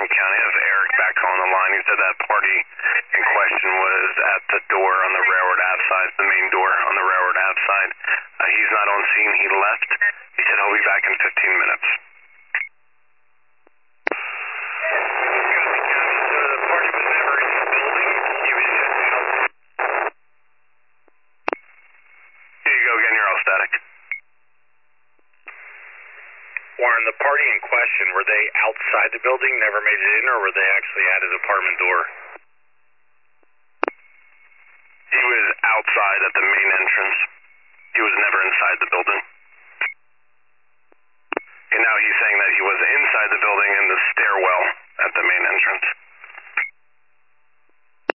from County. I have Eric back on the line. He said that party in question was at the door on the Railroad Ave side, the main door on the Railroad Ave side. He's not on scene. He left. He said he'll be back in 15 minutes. Warren, the party in question, were they outside the building, never made it in, or were they actually at his apartment door? He was outside at the main entrance. He was never inside the building. And now he's saying that he was inside the building in the stairwell at the main entrance.